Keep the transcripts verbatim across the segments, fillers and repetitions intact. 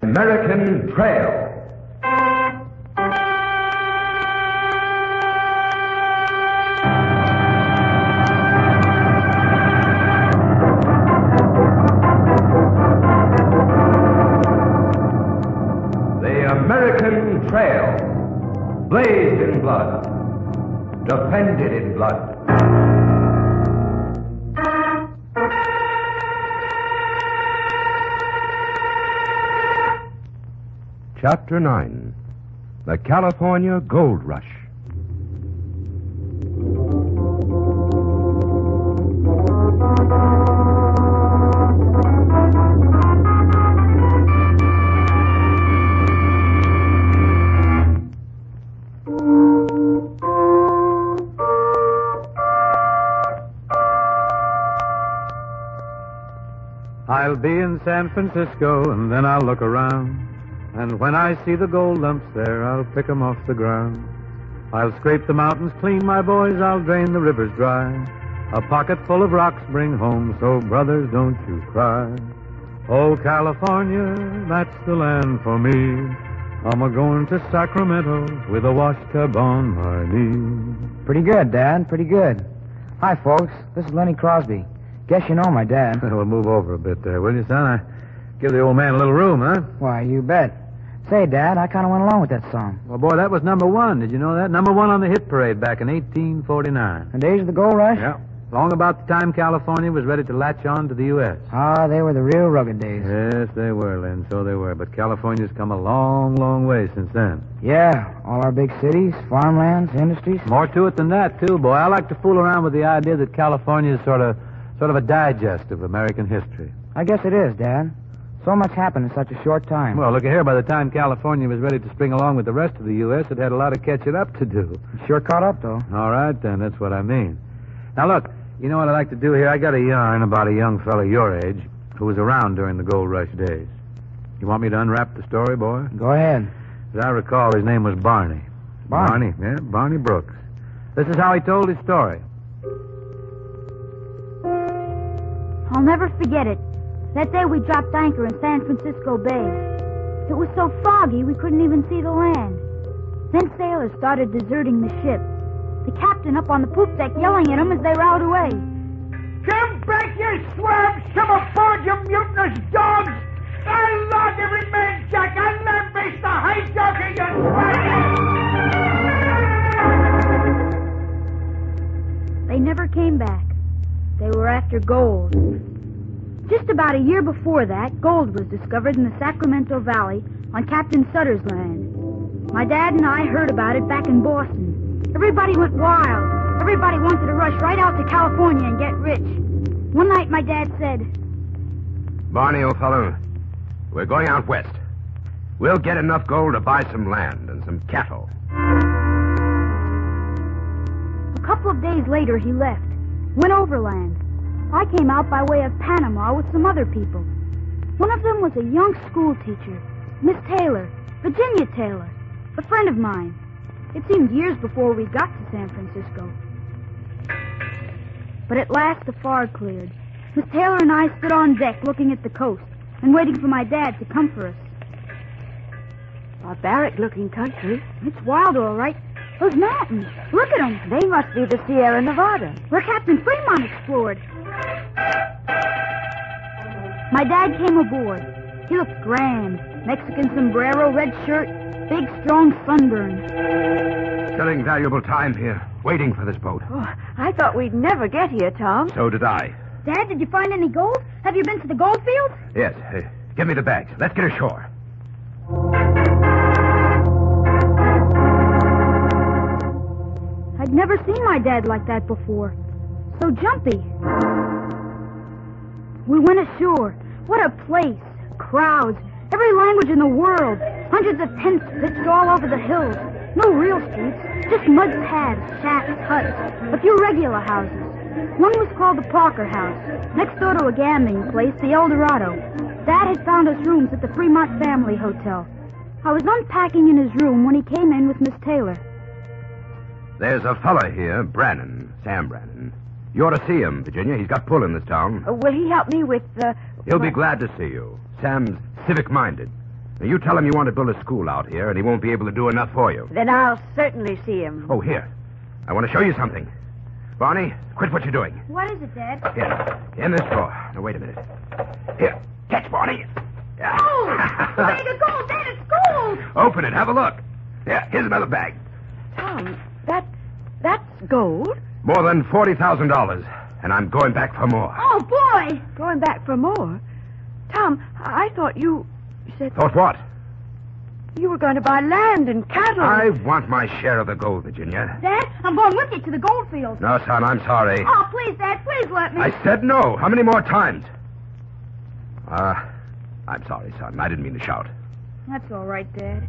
American Trail. The American Trail. Blazed in blood. Defended in blood. Chapter nine. The California Gold Rush. I'll be in San Francisco, and then I'll look around. And when I see the gold lumps there, I'll pick 'em off the ground. I'll scrape the mountains clean, my boys, I'll drain the rivers dry. A pocket full of rocks bring home, so brothers, don't you cry. Oh, California, that's the land for me. I'm a-going to Sacramento with a wash tub on my knee. Pretty good, Dad, pretty good. Hi, folks. This is Lenny Crosby. Guess you know my dad. We'll move over a bit there, will you, son? I give the old man a little room, huh? Why, you bet. Say, Dad, I kind of went along with that song. Well, boy, that was number one. Did you know that? Number one on the hit parade back in eighteen forty-nine. The days of the gold rush? Yeah. Long about the time California was ready to latch on to the U S Ah, they were the real rugged days. Yes, they were, Len. So they were. But California's come a long, long way since then. Yeah. All our big cities, farmlands, industries. More to it than that, too, boy. I like to fool around with the idea that California is sort of, sort of a digest of American history. I guess it is, Dad. So much happened in such a short time. Well, look here. By the time California was ready to spring along with the rest of the U S, it had a lot of catching up to do. Sure caught up, though. All right, then. That's what I mean. Now, look. You know what I like to do here? I got a yarn about a young fellow your age who was around during the gold rush days. You want me to unwrap the story, boy? Go ahead. As I recall, his name was Barney. Barney? Barney, yeah, Barney Brooks. This is how he told his story. I'll never forget it. That day we dropped anchor in San Francisco Bay. It was so foggy we couldn't even see the land. Then sailors started deserting the ship. The captain up on the poop deck yelling at them as they rowed away. Come back, you swabs! Come aboard, you mutinous dogs! I'll log every man, Jack! I'll lambaste the hijacker, you swabs! They never came back. They were after gold. Just about a year before that, gold was discovered in the Sacramento Valley on Captain Sutter's land. My dad and I heard about it back in Boston. Everybody went wild. Everybody wanted to rush right out to California and get rich. One night my dad said, Barney, old fellow, we're going out west. We'll get enough gold to buy some land and some cattle. A couple of days later, he left. Went overland. I came out by way of Panama with some other people. One of them was a young school teacher, Miss Taylor, Virginia Taylor, a friend of mine. It seemed years before we got to San Francisco. But at last the fog cleared. Miss Taylor and I stood on deck looking at the coast and waiting for my dad to come for us. Barbaric-looking country. It's wild, all right. Those mountains. Look at them. They must be the Sierra Nevada. Where Captain Fremont explored. My dad came aboard. He looked grand. Mexican sombrero, red shirt, big, strong sunburn. Killing valuable time here, waiting for this boat. Oh, I thought we'd never get here, Tom. So did I. Dad, did you find any gold? Have you been to the gold fields? Yes. Uh, give me the bags. Let's get ashore. I'd never seen my dad like that before. So jumpy. We went ashore. What a place. Crowds. Every language in the world. Hundreds of tents pitched all over the hills. No real streets. Just mud paths, shacks, huts. A few regular houses. One was called the Parker House. Next door to a gambling place, the El Dorado. Dad had found us rooms at the Fremont Family Hotel. I was unpacking in his room when he came in with Miss Taylor. There's a fella here, Brannon, Sam Brannon. You ought to see him, Virginia. He's got pull in this town. Uh, will he help me with... Uh, He'll my... be glad to see you. Sam's civic-minded. Now, you tell him you want to build a school out here, and he won't be able to do enough for you. Then I'll certainly see him. Oh, here. I want to show you something. Barney, quit what you're doing. What is it, Dad? Here, in this drawer. Now, wait a minute. Here, catch, Barney. Oh, the bag of gold, Dad, it's gold! Open it, have a look. Here, here's another bag. Tom, that, that's gold. More than forty thousand dollars, and I'm going back for more. Oh, boy! Going back for more. Tom, I thought you said Thought what? you were going to buy land and cattle. I want my share of the gold, Virginia. Dad, I'm going with you to the gold fields. No, son, I'm sorry. Oh, please, Dad, please let me. I said no. How many more times? Uh, I'm sorry, son. I didn't mean to shout. That's all right, Dad.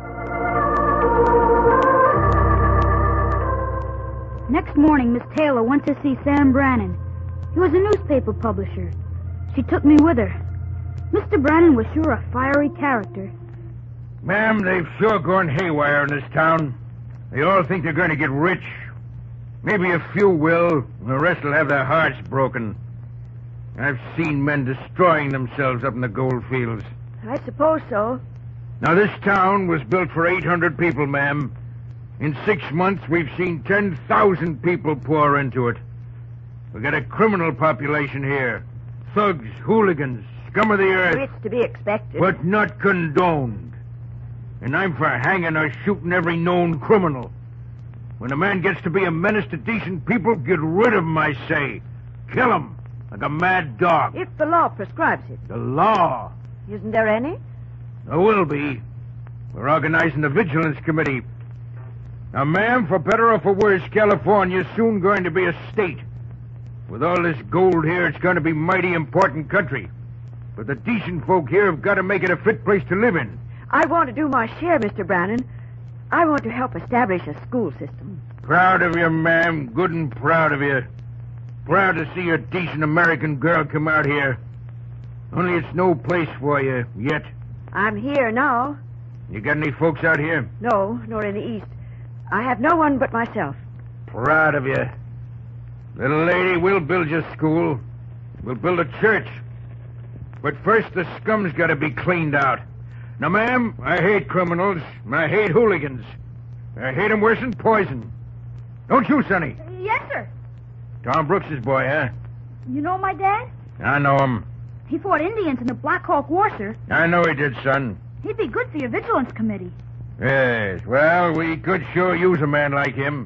Next morning, Miss Taylor went to see Sam Brannan. He was a newspaper publisher. She took me with her. Mister Brannan was sure a fiery character. Ma'am, they've sure gone haywire in this town. They all think they're going to get rich. Maybe a few will, and the rest will have their hearts broken. I've seen men destroying themselves up in the gold fields. I suppose so. Now, this town was built for eight hundred people, ma'am. In six months, we've seen ten thousand people pour into it. We've got a criminal population here. Thugs, hooligans, scum of the earth. It's to be expected. But not condoned. And I'm for hanging or shooting every known criminal. When a man gets to be a menace to decent people, get rid of him, I say. Kill him, like a mad dog. If the law prescribes it. The law. Isn't there any? There will be. We're organizing a vigilance committee. Now, ma'am, for better or for worse, California's soon going to be a state. With all this gold here, it's going to be mighty important country. But the decent folk here have got to make it a fit place to live in. I want to do my share, Mister Brannan. I want to help establish a school system. Proud of you, ma'am. Good and proud of you. Proud to see a decent American girl come out here. Only it's no place for you yet. I'm here now. You got any folks out here? No, nor in the East. I have no one but myself. Proud of you. Little lady, we'll build your school. We'll build a church. But first, the scum's got to be cleaned out. Now, ma'am, I hate criminals, and I hate hooligans. I hate them worse than poison. Don't you, Sonny? Yes, sir. Tom Brooks's boy, huh? You know my dad? I know him. He fought Indians in the Black Hawk War, sir. I know he did, son. He'd be good for your vigilance committee. Yes, well, we could sure use a man like him.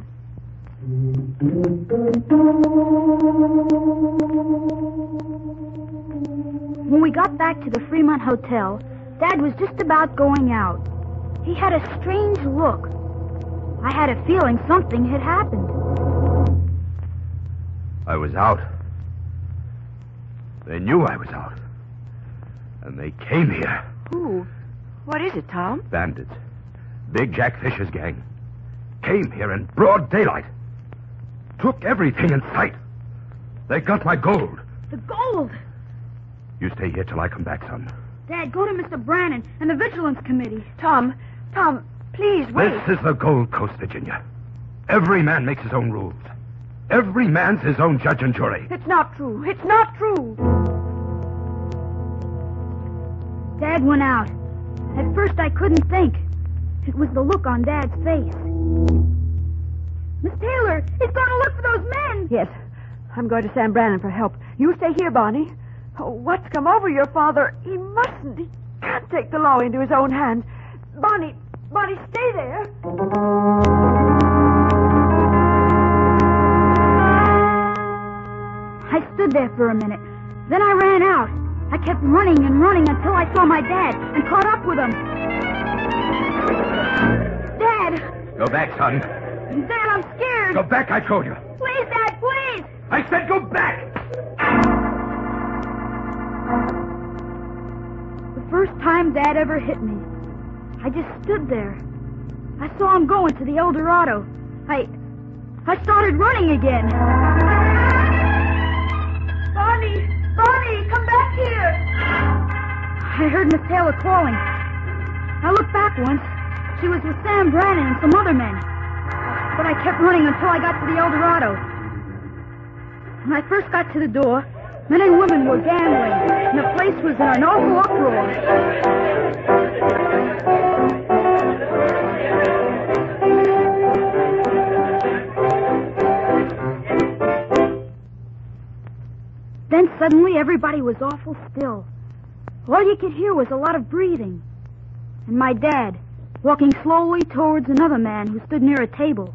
When we got back to the Fremont Hotel, Dad was just about going out. He had a strange look. I had a feeling something had happened. I was out. They knew I was out. And they came here. Who? What is it, Tom? Bandits. Big Jack Fisher's gang. Came here in broad daylight. Took everything in sight. They got my gold. The gold! You stay here till I come back, son. Dad, go to Mister Brannan and the vigilance committee. Tom, Tom, please wait. This is the Gold Coast, Virginia. Every man makes his own rules. Every man's his own judge and jury. It's not true. It's not true. Dad went out. At first, I couldn't think. It was the look on Dad's face. Miss Taylor, he's going to look for those men. Yes, I'm going to Sam Brannan for help. You stay here, Bonnie. Oh, what's come over your father? He mustn't. He can't take the law into his own hands. Bonnie, Bonnie, stay there. I stood there for a minute. Then I ran out. I kept running and running until I saw my dad and caught up with him. Dad! Go back, son. Dad, I'm scared. Go back, I told you. Please, Dad, please. I said go back. The first time Dad ever hit me, I just stood there. I saw him going to the El Dorado. I... I started running again. Bonnie! Bonnie, come back here! I heard Miss Taylor calling. I looked back once. She was with Sam Brannan and some other men. But I kept running until I got to the El Dorado. When I first got to the door, men and women were gambling, and the place was in an awful uproar. suddenly everybody was awful still. All you could hear was a lot of breathing. And my dad, walking slowly towards another man who stood near a table.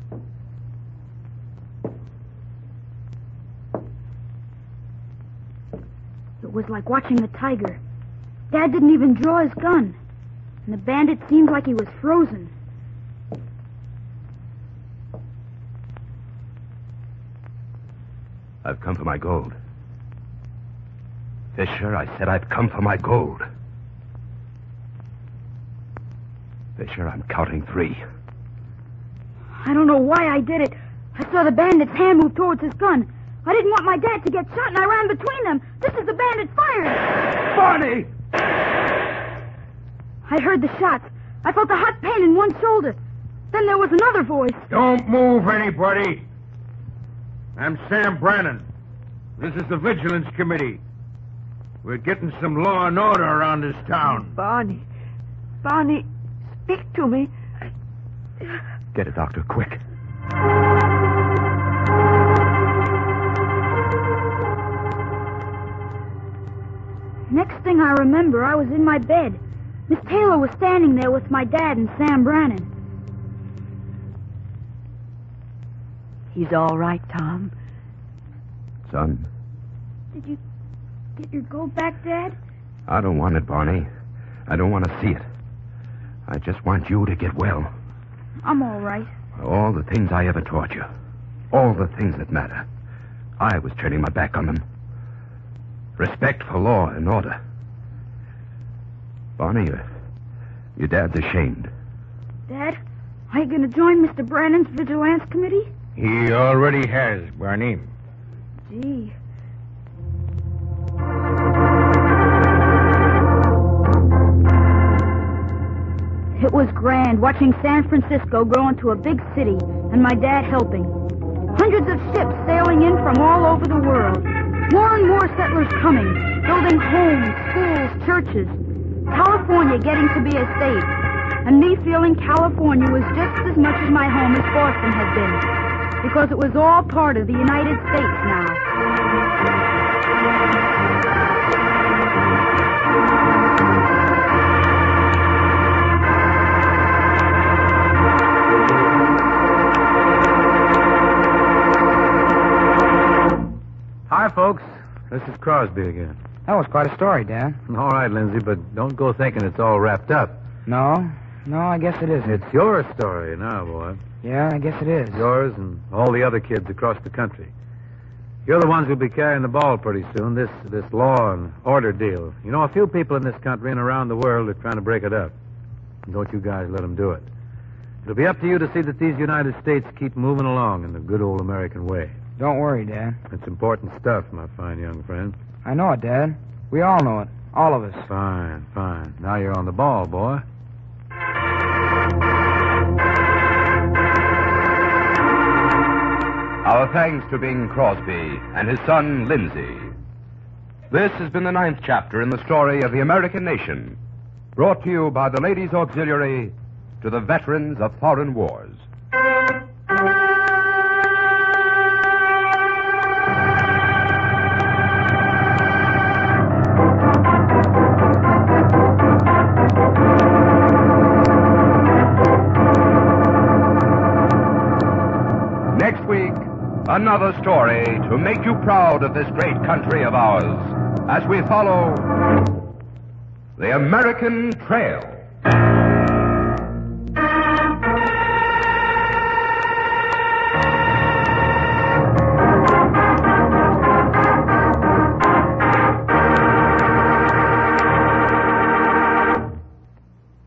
It was like watching a tiger. Dad didn't even draw his gun. And the bandit seemed like he was frozen. I've come for my gold. Fisher, I said I've come for my gold. Fisher, I'm counting three. I don't know why I did it. I saw the bandit's hand move towards his gun. I didn't want my dad to get shot, and I ran between them. Just as the bandit fired. Barney! I heard the shots. I felt a hot pain in one shoulder. Then there was another voice. Don't move, anybody. I'm Sam Brannan. This is the Vigilance Committee. We're getting some law and order around this town. Barney. Barney, speak to me. Get a doctor, quick. Next thing I remember, I was in my bed. Miss Taylor was standing there with my dad and Sam Brannan. He's all right, Tom. Son, Did you get your gold back, Dad? I don't want it, Barney. I don't want to see it. I just want you to get well. I'm all right. All the things I ever taught you. All the things that matter. I was turning my back on them. Respect for law and order. Barney, your, your dad's ashamed. Dad, are you going to join Mister Brannan's Vigilance Committee? He already has, Barney. Gee. It was grand watching San Francisco grow into a big city and my dad helping. Hundreds of ships sailing in from all over the world. More and more settlers coming, building homes, schools, churches. California getting to be a state. And me feeling California was just as much as my home as Boston had been. Because it was all part of the United States now. Hi, folks. This is Crosby again. That was quite a story, Dad. All right, Lindsay, but don't go thinking it's all wrapped up. No, no, I guess it isn't. It's your story now, boy. Yeah, I guess it is. Yours and all the other kids across the country. You're the ones who'll be carrying the ball pretty soon, this this law and order deal. You know, a few people in this country and around the world are trying to break it up. Don't you guys let them do it. It'll be up to you to see that these United States keep moving along in the good old American way. Don't worry, Dad. It's important stuff, my fine young friend. I know it, Dad. We all know it. All of us. Fine, fine. Now you're on the ball, boy. Our thanks to Bing Crosby and his son, Lindsay. This has been the ninth chapter in the story of the American nation, brought to you by the Ladies' Auxiliary to the veterans of foreign wars. Next week, another story to make you proud of this great country of ours as we follow the American Trail.